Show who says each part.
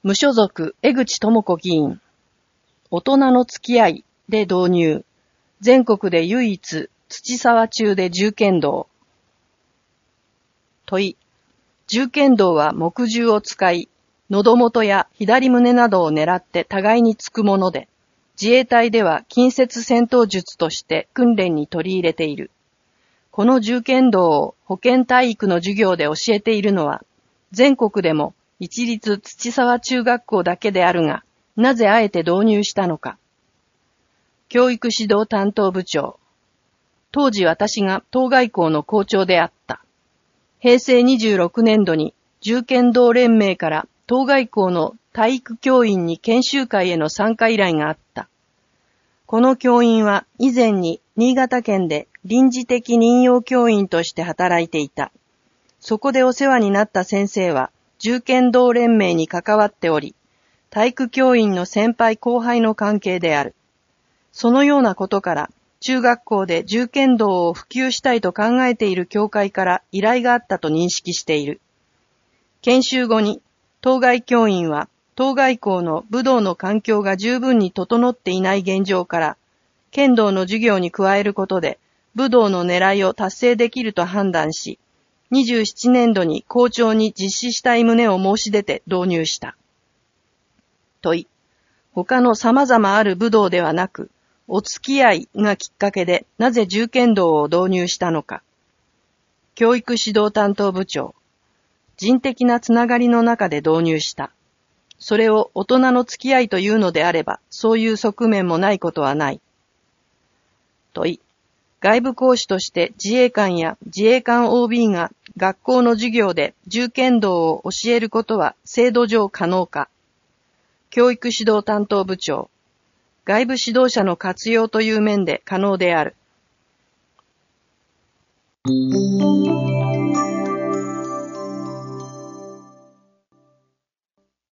Speaker 1: 無所属江口智子議員。大人の付き合いで導入。全国で唯一土沢中で銃剣道。問い。銃剣道は木銃を使い、喉元や左胸などを狙って互いにつくもので、自衛隊では近接戦闘術として訓練に取り入れている。この銃剣道を保健体育の授業で教えているのは、全国でも一律土沢中学校だけであるが、なぜあえて導入したのか。教育指導担当部長。当時私が当該校の校長であった。平成26年度に銃剣道連盟から当該校の体育教員に研修会への参加依頼があった。この教員は以前に新潟県で臨時的任用教員として働いていた。そこでお世話になった先生は銃剣道連盟に関わっており、体育教員の先輩後輩の関係である。そのようなことから、中学校で銃剣道を普及したいと考えている教会から依頼があったと認識している。研修後に、当該教員は、当該校の武道の環境が十分に整っていない現状から、剣道の授業に加えることで、武道の狙いを達成できると判断し、27年度に校長に実施したい旨を申し出て導入した。問い。他の様々ある武道ではなく、お付き合いがきっかけでなぜ銃剣道を導入したのか。教育指導担当部長。人的なつながりの中で導入した。それを大人の付き合いというのであれば、そういう側面もないことはない。問い。外部講師として自衛官や自衛官 OB が学校の授業で銃剣道を教えることは制度上可能か。教育指導担当部長。外部指導者の活用という面で可能である。